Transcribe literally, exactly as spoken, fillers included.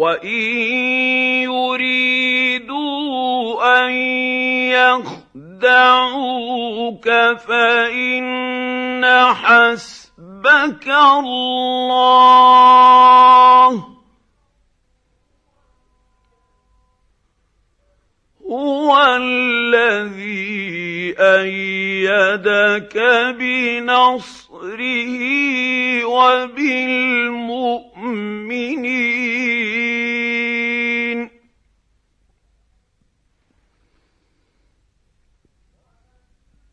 وَإِن يُرِيدُوا أَن يَخْدَعُوكَ فَإِنَّ حَسْبَكَ اللَّهُ هُوَ الَّذِي أَيَّدَكَ بِنَصْرِهِ وَبِالْمُؤْمِنِينَ